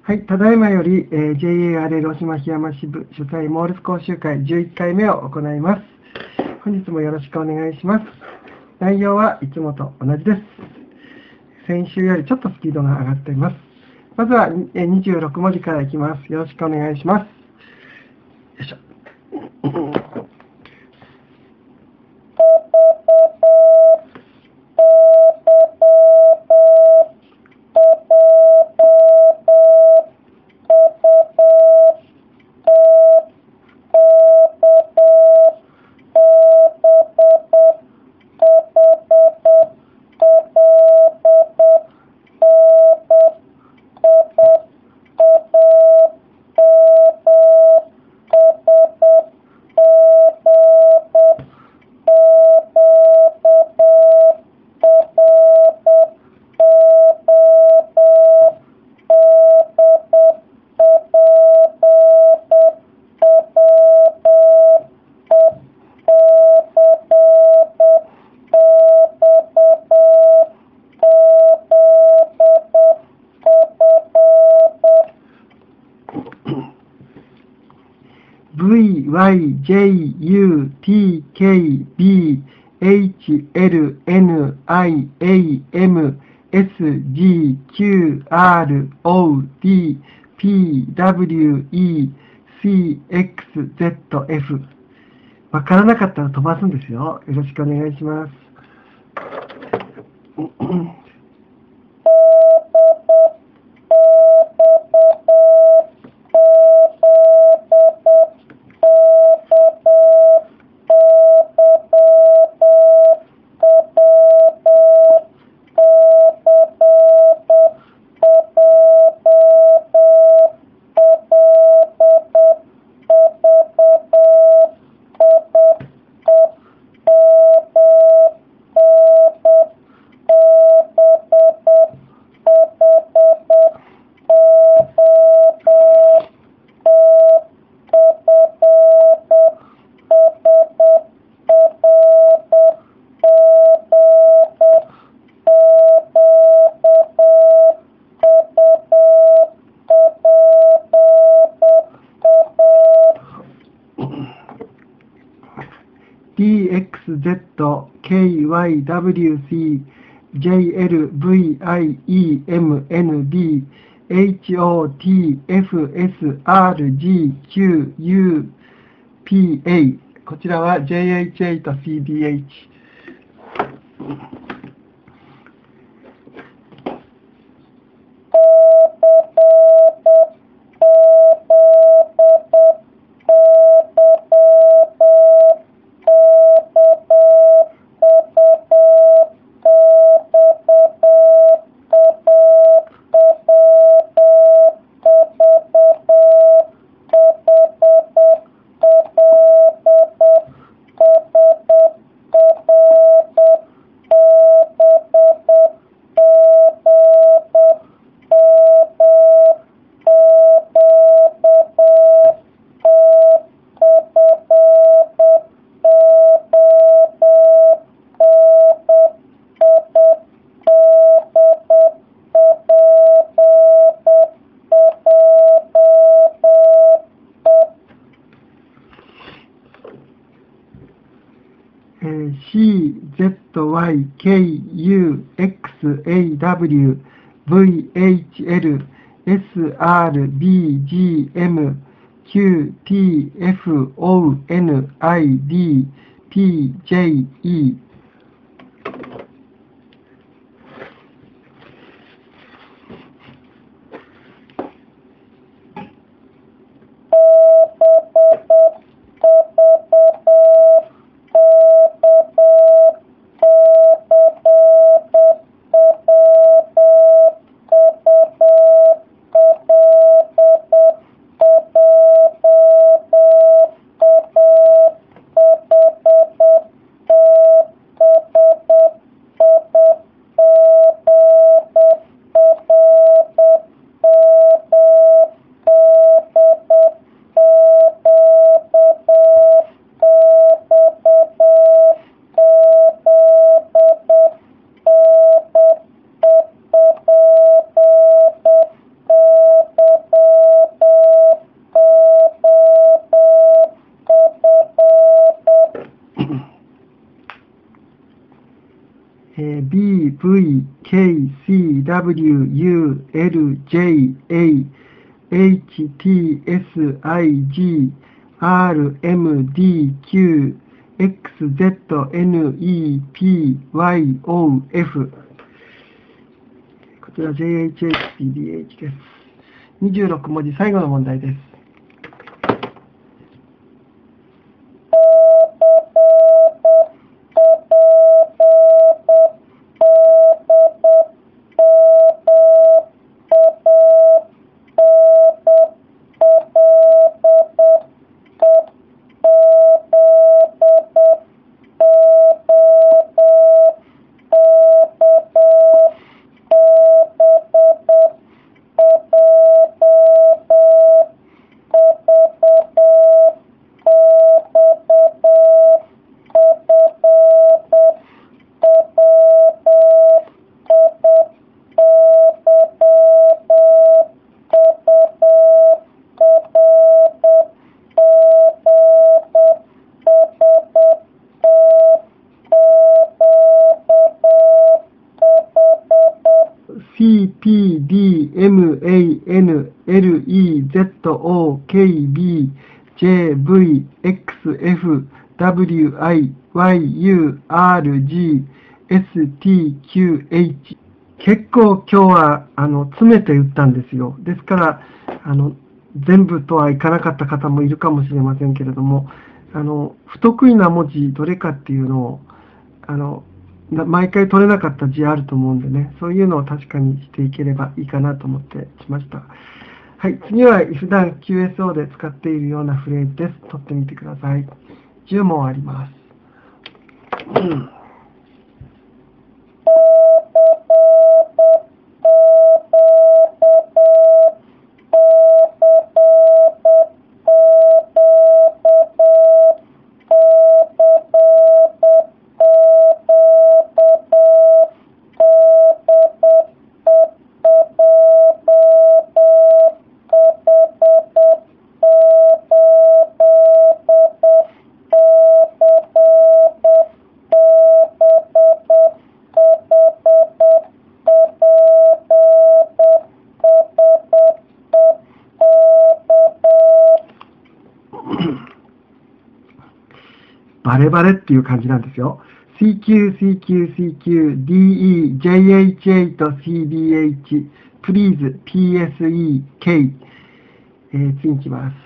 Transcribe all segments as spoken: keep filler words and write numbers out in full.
はい、ただいまより、えー、ジェイエーアールエル 大島檜山支部主催モールス講習会じゅういっかいめを行います。本日もよろしくお願いします。内容はいつもと同じです。先週よりちょっとスピードが上がっています。まずはにじゅうろく文字からいきます。よろしくお願いします。よいしょ。V, Y, J, U, T, K, B, H, L, N, I, A, M, S, G, Q, R, O, D, P, W, E, C, X, Z, F。わからなかったら飛ばすんですよ。よろしくお願いします。D X Z K Y W C J L V I E M N D H O T F S R G Q U P A。 こちらは ジェイエイチエー と シービーエイチ。C、Z、Y、K、U、X、A、W、V、H、L、S、R、B、G、M、Q、T、F、O、N、I、D、P、J、E。 V、K、C、W、U、L、J、A、H、T、S、I、G、R、M、D、Q、X、Z、N、E、P、Y、O、F。こちら ジェイエイチエイチ、ピーディーエイチ です。にじゅうろく文字、最後の問題です。C、P、D、M、A、N、L、E、Z、O、K、B、J、V、X、F、W、I、Y、U、R、G、S、T、Q、H。結構今日はあの詰めて打ったんですよ。ですからあの全部とはいかなかった方もいるかもしれませんけれども、あの不得意な文字どれかっていうのをあの毎回取れなかった字あると思うんでね、そういうのを確かにしていければいいかなと思ってしました。はい、次は普段 キューエスオー で使っているようなフレーズです。取ってみてください。じゅう問あります。うんバレバレっていう感じなんですよ。シーキュー、シーキュー、シーキュー、ディーイー、ジェイエイチエイト、シーディーエイチ、Please、ピーエスイー、K。えー、次に行きます。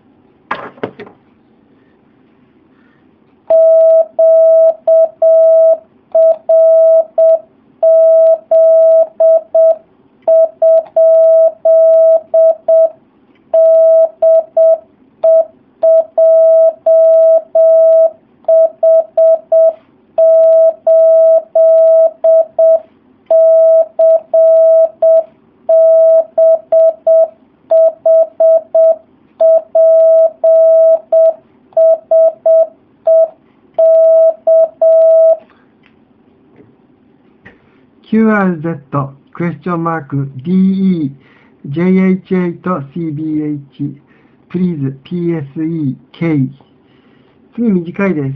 キューアールゼット、クエスチョンマーク、ディーイー、ジェイエイチエイト、シービーエイチ、Please、ピーエスイー、K。次短いです。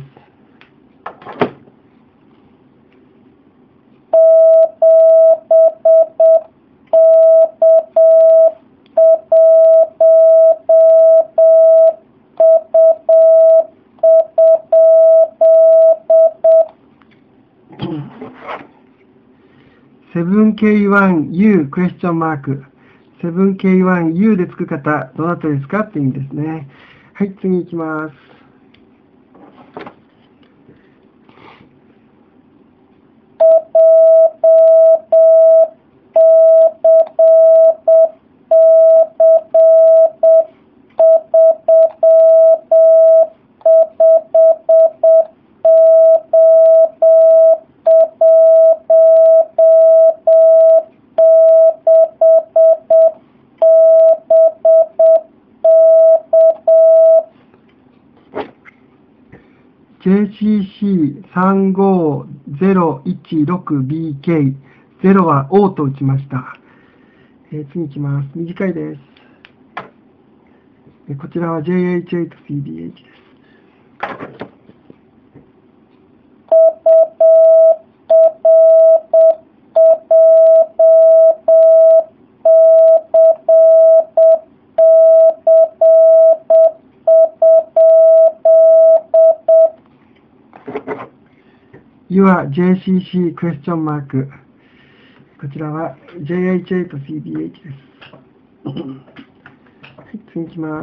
セブンケーワンユー クエスチョンマーク。セブンケーワンユー でつく方、どなたですかって意味ですね。はい、次行きます。ジェイシーシーさんごゼロいちろくビーケー、ゼロは O と打ちました。えー、次行きます。短いです。えー、こちらは ジェイエイチエイトシーディーエイチ です。 次は ジェイシーシー クエスチョンマーク。こちらは ジェイエイチエイトシービーエイチ です。はい、次行きます。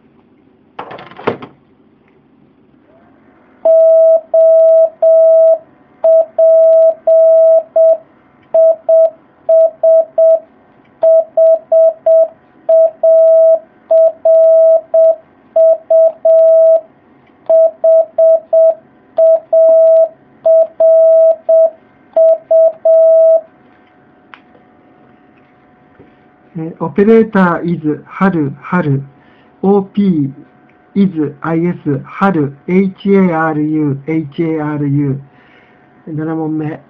オペレーター is 春、春、オーピー is is 春、haru、haru。なな問目。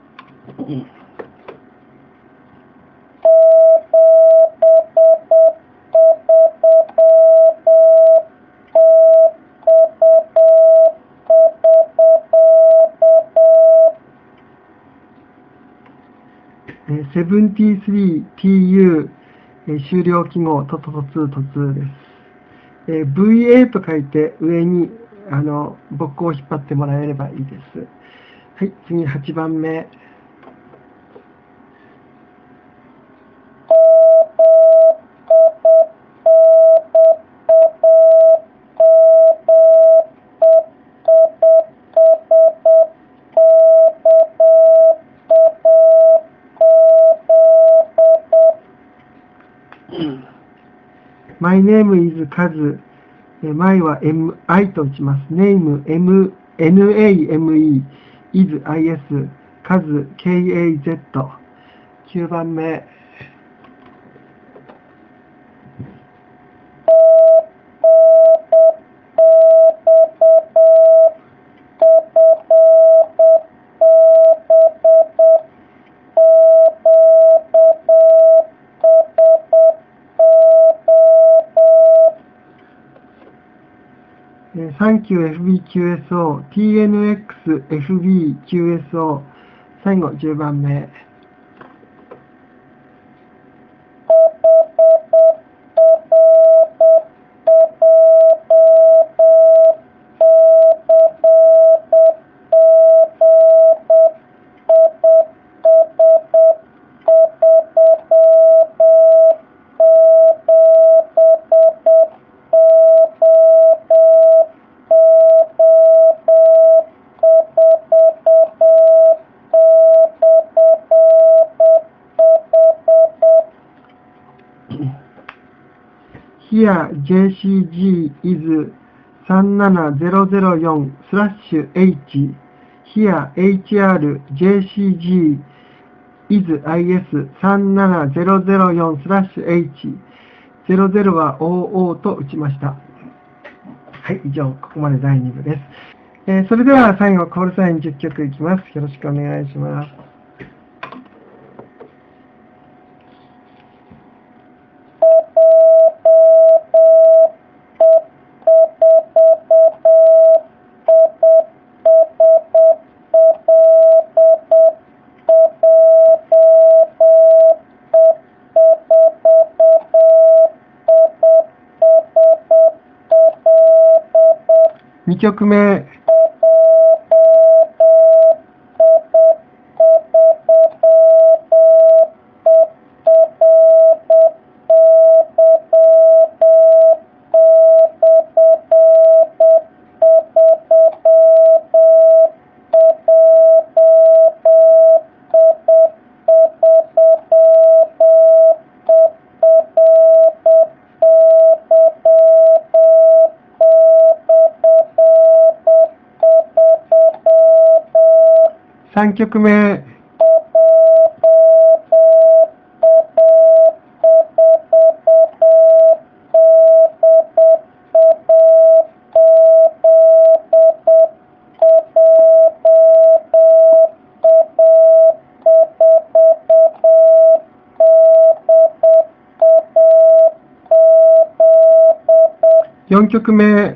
セブンティースリーティーユー 終了記号、とととつ、とつです。えー、ブイエー と書いて上にあのボックを引っ張ってもらえればいいです。はい、次はちばんめ。My name is カズ。my は み と打ちます。name、m、name、is、is、カズ、ケーエーゼット。きゅうばんめ。サンキュー エフビーキューエスオー、ティーエヌエックス エフビーキューエスオー、最後じゅうばんめ。Here ジェイシージー is さんななゼロゼロよんスラッシュ H Here エイチアール ジェイシージー is is さんななゼロゼロよんスラッシュ H ゼロゼロは オーオー と打ちました。はい、以上、ここまでだいに部です。えー、それでは最後、コールサインじゅっきょくいきます。よろしくお願いします。にきょくめ。さんきょくめ。よんきょくめ。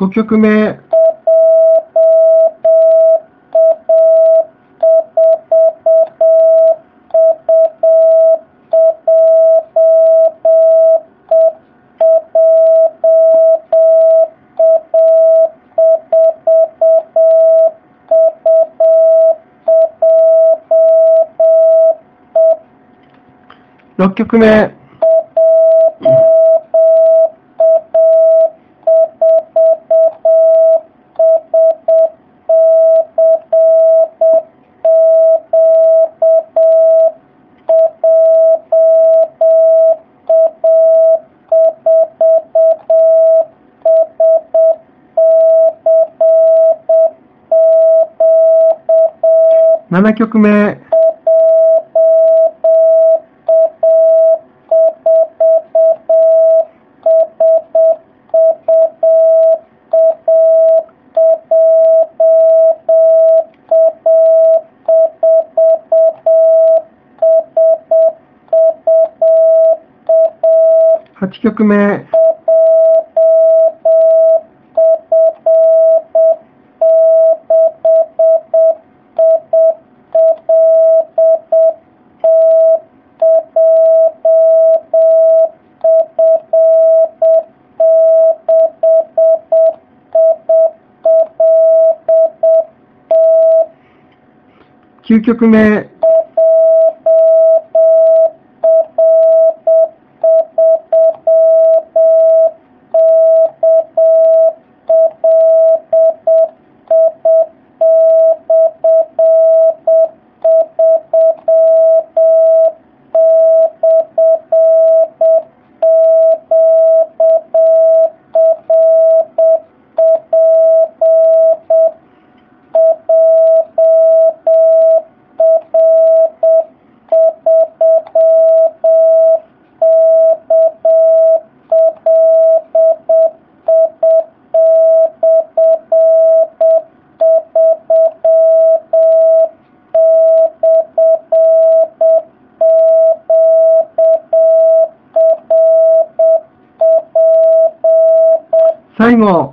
ごきょくめ、ろっきょくめ、ななきょくめ、はちきょくめ、きゅうきょくめ、最後、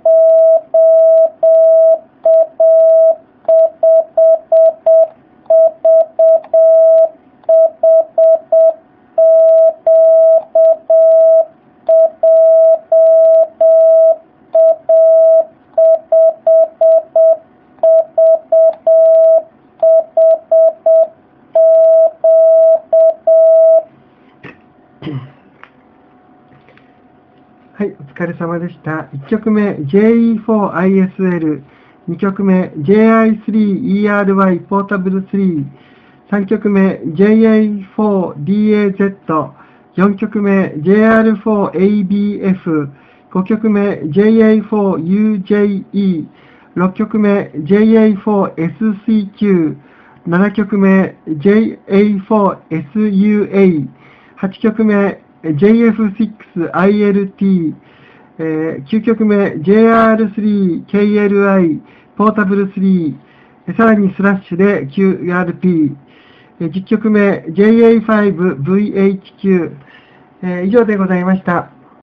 はい、お疲れ様でした。いっきょくめ ジェイイーフォーアイエスエル、にきょくめ ジェイアイスリーイーアールワイ ポータブルスリー、さんきょくめ ジェイエーフォーディーエーゼット、よんきょくめ ジェイアールフォーエービーエフ、ごきょくめ ジェイエーフォーユージェイイー、ろっきょくめ ジェイエーフォーエスシーキュー、ななきょくめ ジェイエーフォーエスユーエー、はちきょくめ ジェイエフシックスアイエルティー、えー、きゅうきょくめ ジェイアールスリーケーエルアイ ポータブルスリー、さらにスラッシュで キューアールピー、えー、じゅっきょくめ ジェイエーファイブブイエイチキュー、えー、以上でございました。